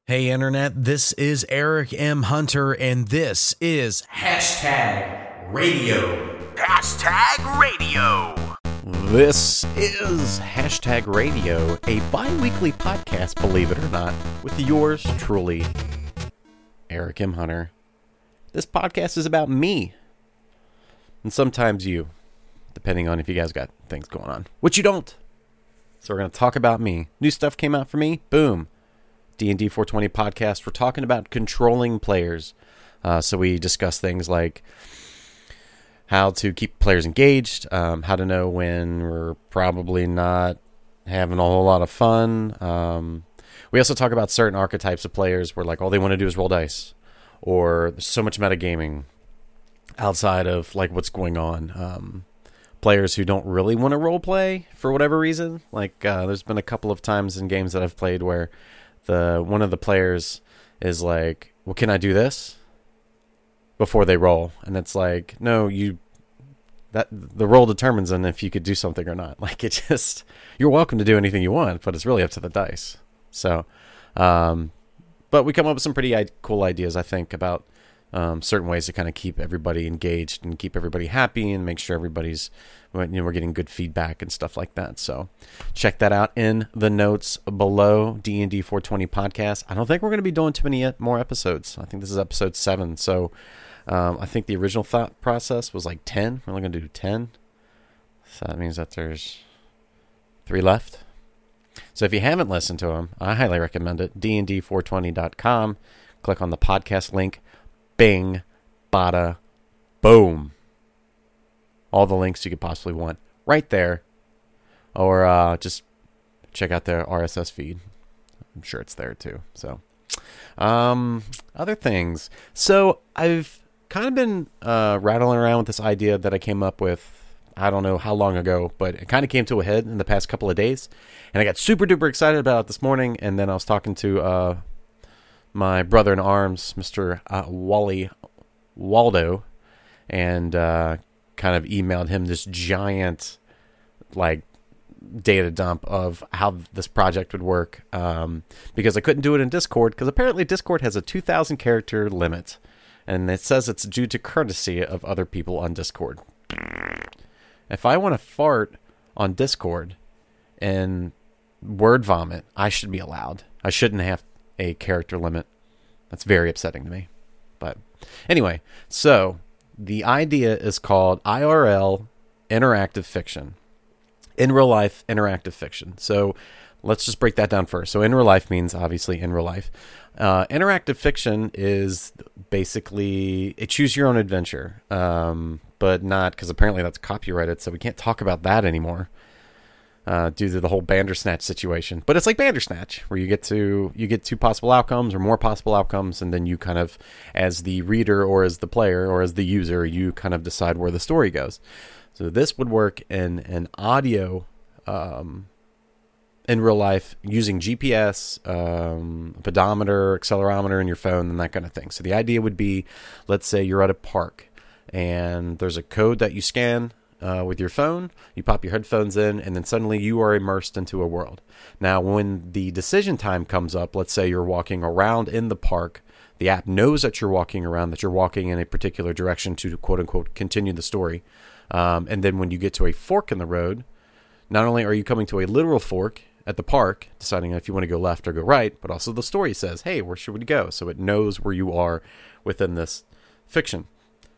Hey Internet, this is Eric M. Hunter, and this is Hashtag Radio. Hashtag Radio. This is Hashtag Radio, a bi-weekly podcast, believe it or not, with yours truly, Eric M. Hunter. This podcast is about me, and sometimes you, depending on if you guys got things going on, which you don't. So we're going to talk about me. New stuff came out for me, boom. D&D 420 podcast, we're talking about controlling players. So we discuss things like how to keep players engaged, how to know when we're probably not having a whole lot of fun. We also talk about certain archetypes of players where like all they want to do is roll dice, or there's so much metagaming outside of like what's going on. Players who don't really want to role play for whatever reason. Like there's been a couple of times in games that I've played where one of the players is like, well, can I do this before they roll? And it's like, no, the roll determines on if you could do something or not. Like you're welcome to do anything you want, but it's really up to the dice. So, but we come up with some pretty cool ideas, I think, about certain ways to kind of keep everybody engaged and keep everybody happy and make sure everybody's, we're getting good feedback and stuff like that. So check that out in the notes below. D&D 420 podcast. I don't think we're going to be doing too many more episodes. I think this is episode 7. So I think the original thought process was like 10. We're only going to do 10. So that means that there's 3 left. So if you haven't listened to them, I highly recommend it. dnd420.com. Click on the podcast link. Bing, bada, boom. All the links you could possibly want right there. Or just check out their RSS feed. I'm sure it's there too. So, other things. So I've kind of been rattling around with this idea that I came up with, I don't know how long ago, but it kind of came to a head in the past couple of days. And I got super duper excited about it this morning. And then I was talking to my brother in arms, Mr. Wally Waldo, and kind of emailed him this giant like data dump of how this project would work, because I couldn't do it in Discord because apparently Discord has a 2,000 character limit, and it says it's due to courtesy of other people on Discord. If I want to fart on Discord and word vomit, I should be allowed. I shouldn't have a character limit. That's very upsetting to me. But anyway, so the idea is called IRL interactive fiction. In real life interactive fiction. So let's just break that down first. So in real life means obviously in real life. Interactive fiction is basically a choose your own adventure, but not, because apparently that's copyrighted, so we can't talk about that anymore. Due to the whole Bandersnatch situation. But it's like Bandersnatch, where you get 2 possible outcomes or more possible outcomes, and then you kind of, as the reader or as the player or as the user, you kind of decide where the story goes. So this would work in an audio, in real life, using GPS, pedometer, accelerometer in your phone, and that kind of thing. So the idea would be, let's say you're at a park, and there's a code that you scan with your phone, you pop your headphones in, and then suddenly you are immersed into a world. Now, when the decision time comes up, let's say you're walking around in the park, the app knows that you're walking around, that you're walking in a particular direction to quote-unquote continue the story. And then when you get to a fork in the road, not only are you coming to a literal fork at the park, deciding if you want to go left or go right, but also the story says, hey, where should we go? So it knows where you are within this fiction.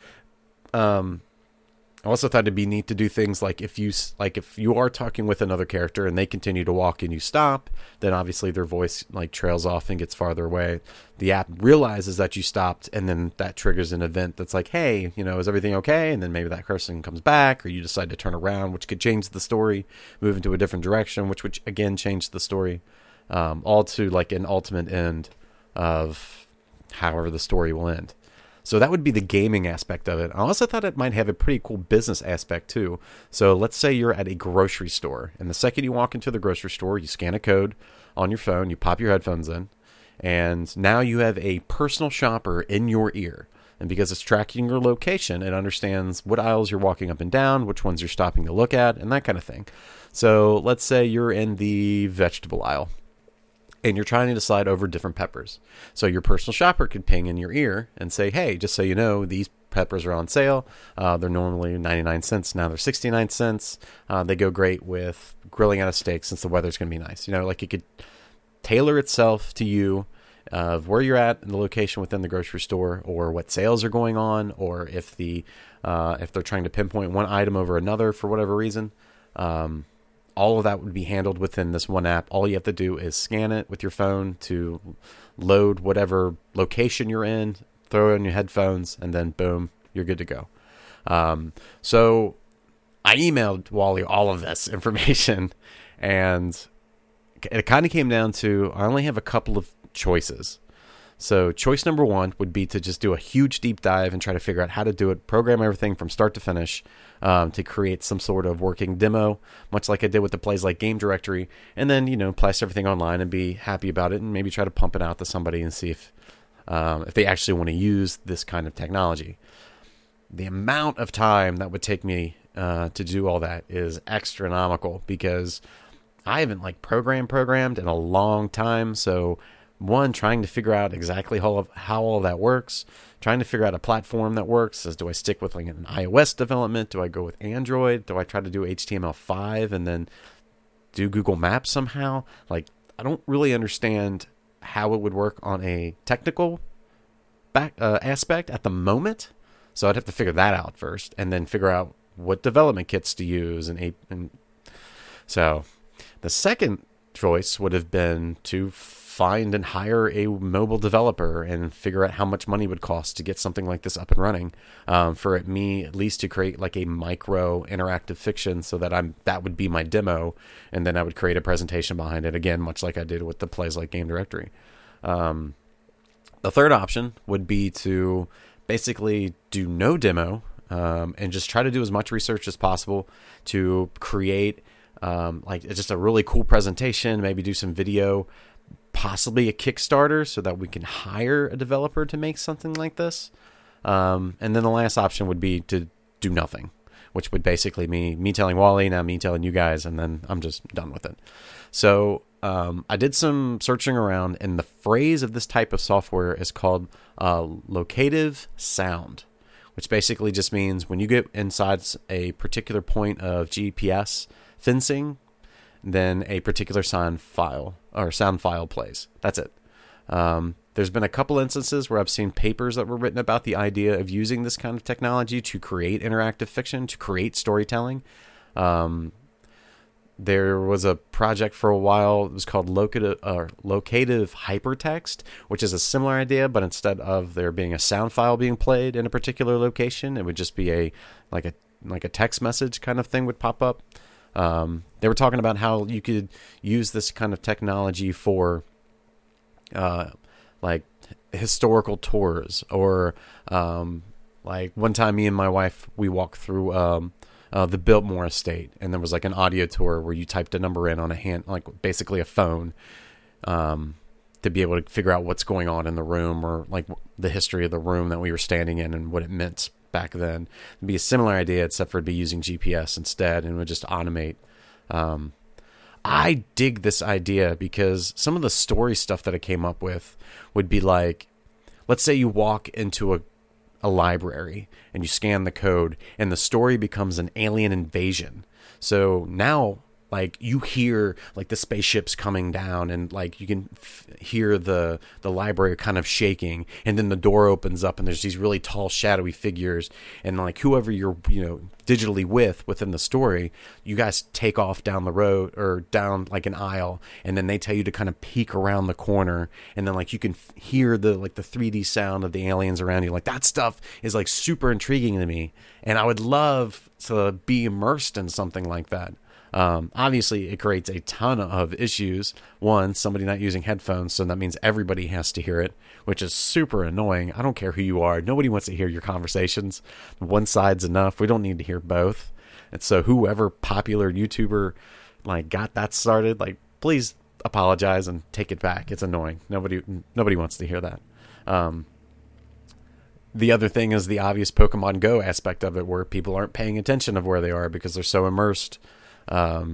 I also thought it'd be neat to do things like if you are talking with another character and they continue to walk and you stop, then obviously their voice like trails off and gets farther away. The app realizes that you stopped, and then that triggers an event that's like, hey, is everything okay? And then maybe that person comes back, or you decide to turn around, which could change the story, move into a different direction, which again change the story, all to like an ultimate end of however the story will end. So that would be the gaming aspect of it. I also thought it might have a pretty cool business aspect too. So let's say you're at a grocery store, and the second you walk into the grocery store, you scan a code on your phone, you pop your headphones in, and now you have a personal shopper in your ear. And because it's tracking your location, it understands what aisles you're walking up and down, which ones you're stopping to look at, and that kind of thing. So let's say you're in the vegetable aisle, and you're trying to decide over different peppers. So your personal shopper could ping in your ear and say, hey, just so you know, these peppers are on sale. They're normally 99 cents. Now they're 69 cents. They go great with grilling out a steak since the weather's going to be nice. You know, like it could tailor itself to you of where you're at in the location within the grocery store, or what sales are going on, or if they're trying to pinpoint one item over another for whatever reason. All of that would be handled within this one app. All you have to do is scan it with your phone to load whatever location you're in, throw in your headphones, and then boom, you're good to go. So I emailed Wally all of this information, and it kind of came down to, I only have a couple of choices. So choice number one would be to just do a huge deep dive and try to figure out how to do it, program everything from start to finish, to create some sort of working demo, much like I did with the Plays Like Game Directory, and then, place everything online and be happy about it, and maybe try to pump it out to somebody and see if they actually want to use this kind of technology. The amount of time that would take me to do all that is astronomical, because I haven't programmed in a long time. So one, trying to figure out exactly how all that works, trying to figure out a platform that works. Do I stick with an iOS development? Do I go with Android? Do I try to do HTML5 and then do Google Maps somehow? I don't really understand how it would work on a technical aspect at the moment. So I'd have to figure that out first, and then figure out what development kits to use. And so the second choice would have been to find and hire a mobile developer and figure out how much money would cost to get something like this up and running, for me at least to create a micro interactive fiction, so that would be my demo, and then I would create a presentation behind it, again, much like I did with the Plays Like Game Directory. The third option would be to basically do no demo, and just try to do as much research as possible to create just a really cool presentation, maybe do some video, possibly a Kickstarter, so that we can hire a developer to make something like this. And then the last option would be to do nothing, which would basically me telling Wally, now me telling you guys, and then I'm just done with it. So I did some searching around, and the phrase of this type of software is called locative sound, which basically just means when you get inside a particular point of GPS fencing, then a particular sound file plays. That's it. There's been a couple instances where I've seen papers that were written about the idea of using this kind of technology to create interactive fiction, to create storytelling. There was a project for a while. It was called locative hypertext, which is a similar idea, but instead of there being a sound file being played in a particular location, it would just be a text message kind of thing would pop up. They were talking about how you could use this kind of technology for historical tours, or one time me and my wife, we walked through the Biltmore estate, and there was an audio tour where you typed a number in on a hand, basically a phone, to be able to figure out what's going on in the room, or the history of the room that we were standing in and what it meant back then. It'd be a similar idea, except for it'd be using GPS instead, and it would just automate. I dig this idea because some of the story stuff that it came up with would be let's say you walk into a library and you scan the code, and the story becomes an alien invasion. So now you hear the spaceships coming down, and you can hear the library kind of shaking, and then the door opens up and there's these really tall shadowy figures, and whoever you're digitally within the story, you guys take off down the road or down an aisle, and then they tell you to kind of peek around the corner, and then you can hear the 3D sound of the aliens around you. That stuff is super intriguing to me, and I would love to be immersed in something like that. Obviously it creates a ton of issues. One, somebody not using headphones, so that means everybody has to hear it, which is super annoying. I don't care who you are. Nobody wants to hear your conversations. One side's enough. We don't need to hear both. And so whoever popular YouTuber got that started, please apologize and take it back. It's annoying. Nobody wants to hear that. The other thing is the obvious Pokemon Go aspect of it, where people aren't paying attention of where they are because they're so immersed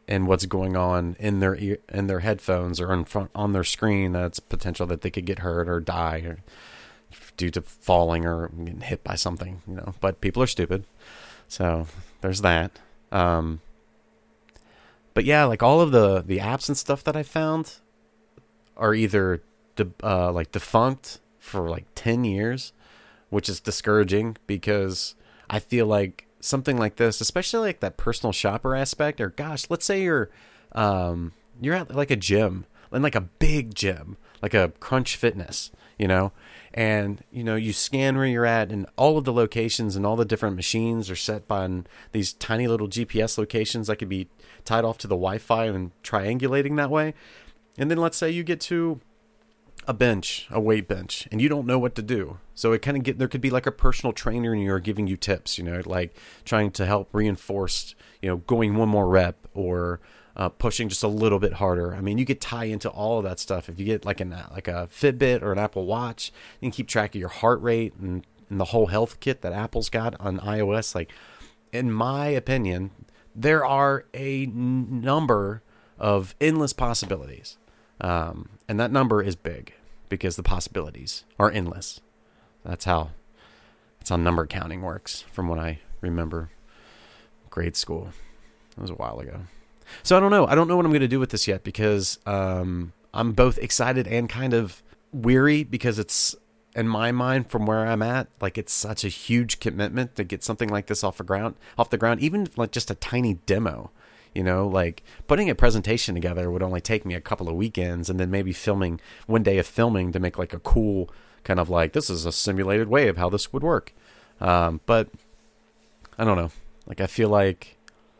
and what's going on in their in their headphones or on their screen, that's potential that they could get hurt or die or due to falling or getting hit by something, but people are stupid. So there's that. But yeah, like all of the apps and stuff that I found are either defunct for like 10 years, which is discouraging because I feel like something like this, especially like that personal shopper aspect, or gosh, let's say you're at like a gym, and like a big gym, like a Crunch Fitness, and you scan where you're at, and all of the locations and all the different machines are set on these tiny little GPS locations that could be tied off to the Wi-Fi and triangulating that way. And then let's say you get to a weight bench, and you don't know what to do. So it kind of there could be like a personal trainer and you're giving you tips, like trying to help reinforce, going one more rep or pushing just a little bit harder. I mean, you could tie into all of that stuff. If you get like a Fitbit or an Apple Watch, you can keep track of your heart rate and the whole health kit that Apple's got on iOS. Like, in my opinion, there are a number of endless possibilities. And that number is big because the possibilities are endless. That's how number counting works from what I remember grade school. That was a while ago. So I don't know. I don't know what I'm going to do with this yet because I'm both excited and kind of weary because it's, in my mind, from where I'm at, like it's such a huge commitment to get something like this off the ground, even like just a tiny demo. Like putting a presentation together would only take me a couple of weekends, and then maybe filming one day of filming to make like a cool kind of like, this is a simulated way of how this would work. But I don't know. Like I feel like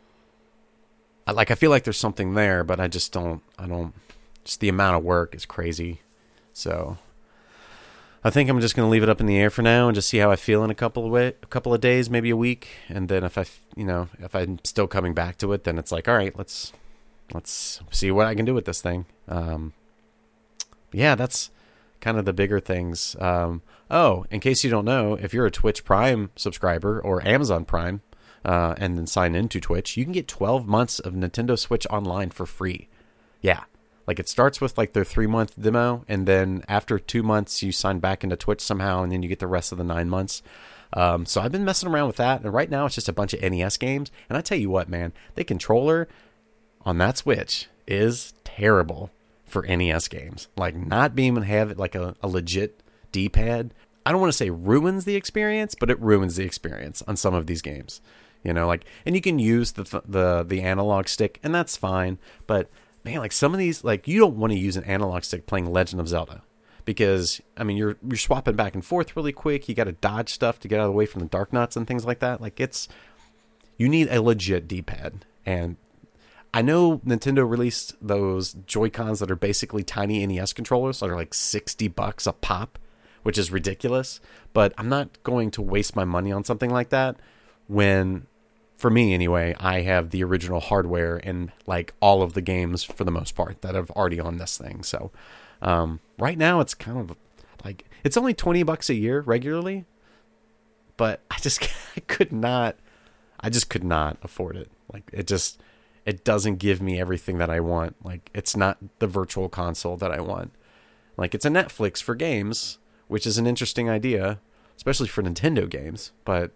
there's something there, but I just the amount of work is crazy. So I think I'm just going to leave it up in the air for now and just see how I feel in a couple of days, maybe a week. And then if I'm still coming back to it, then it's like, all right, let's see what I can do with this thing. Yeah, that's kind of the bigger things. In case you don't know, if you're a Twitch Prime subscriber or Amazon Prime, and then sign into Twitch, you can get 12 months of Nintendo Switch Online for free. Yeah. Like it starts with like their 3-month demo, and then after 2 months you sign back into Twitch somehow, and then you get the rest of the 9 months. So I've been messing around with that, and right now it's just a bunch of NES games. And I tell you what, man, the controller on that Switch is terrible for NES games. Like not being able to have it like a legit D-pad, I don't want to say ruins the experience, but it ruins the experience on some of these games. And you can use the analog stick, and that's fine, but man, like some of these, like you don't want to use an analog stick playing Legend of Zelda because, I mean, you're swapping back and forth really quick. You got to dodge stuff to get out of the way from the dark nuts and things like that. Like you need a legit D-pad. And I know Nintendo released those Joy-Cons that are basically tiny NES controllers that are like $60 a pop, which is ridiculous. But I'm not going to waste my money on something like that when, for me anyway, I have the original hardware and like all of the games for the most part that are already on this thing. So right now it's kind of like, it's only $20 a year regularly, but I could not afford it. Like it doesn't give me everything that I want. Like it's not the virtual console that I want. Like it's a Netflix for games, which is an interesting idea, especially for Nintendo games, but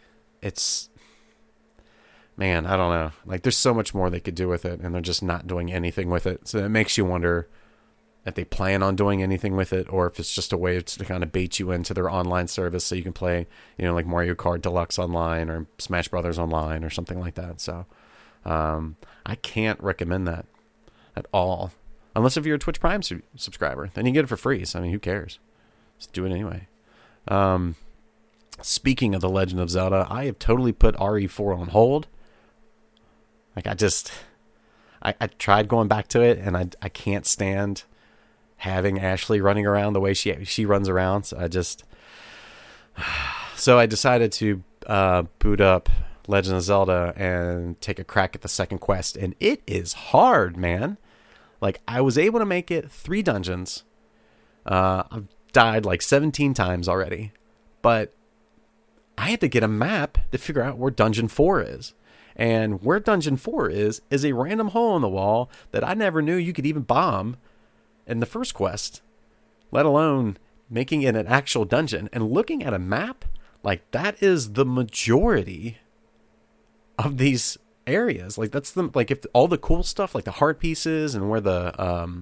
man, I don't know. Like, there's so much more they could do with it, and they're just not doing anything with it. So it makes you wonder if they plan on doing anything with it, or if it's just a way to kind of bait you into their online service so you can play, like Mario Kart Deluxe online or Smash Brothers online or something like that. So I can't recommend that at all. Unless if you're a Twitch Prime subscriber. Then you get it for free. So, I mean, who cares? Just do it anyway. Speaking of The Legend of Zelda, I have totally put RE4 on hold. Like I tried going back to it, and I can't stand having Ashley running around the way she runs around. So I decided to boot up Legend of Zelda and take a crack at the second quest, and it is hard, man. Like I was able to make it 3 dungeons. I've died like 17 times already, but I had to get a map to figure out where Dungeon 4 is. And where Dungeon 4 is a random hole in the wall that I never knew you could even bomb in the first quest, let alone making it an actual dungeon. And looking at a map, like, that is the majority of these areas. Like, that's the, like, if all the cool stuff, like the heart pieces and where the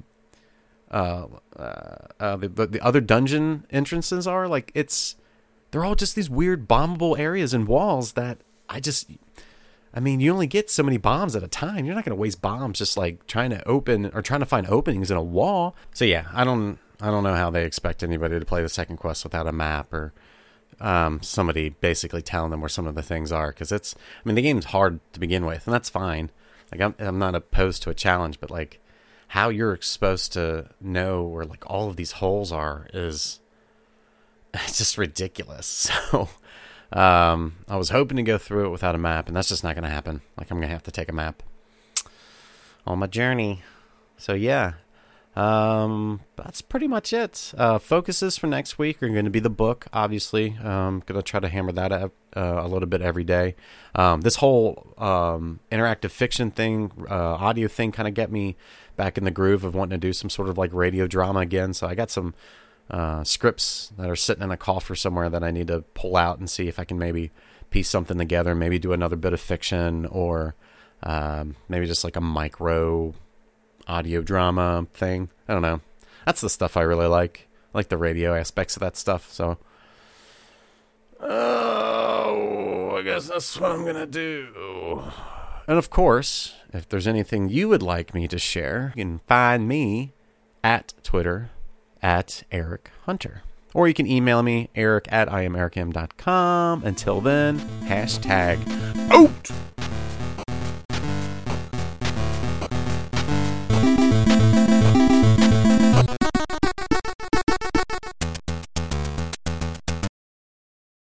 other dungeon entrances are, like, they're all just these weird bombable areas and walls that I mean, you only get so many bombs at a time. You're not going to waste bombs just like trying to find openings in a wall. So yeah, I don't know how they expect anybody to play the second quest without a map or somebody basically telling them where some of the things are. Because the game's hard to begin with, and that's fine. Like, I'm not opposed to a challenge, but like how you're supposed to know where like all of these holes are is it's just ridiculous. So I was hoping to go through it without a map, and that's just not going to happen. Like, I'm going to have to take a map on my journey. So yeah, that's pretty much it. Focuses for next week are going to be the book, obviously. I'm going to try to hammer that out a little bit every day. This whole interactive fiction thing, audio thing kind of get me back in the groove of wanting to do some sort of like radio drama again. So I got some scripts that are sitting in a coffer somewhere that I need to pull out and see if I can maybe piece something together, maybe do another bit of fiction, or maybe just like a micro audio drama thing. I don't know. That's the stuff I really like. I like the radio aspects of that stuff. So, I guess that's what I'm gonna do. And of course, if there's anything you would like me to share, you can find me at Twitter at Eric Hunter. Or you can email me, eric@IamEricM.com. Until then, hashtag out!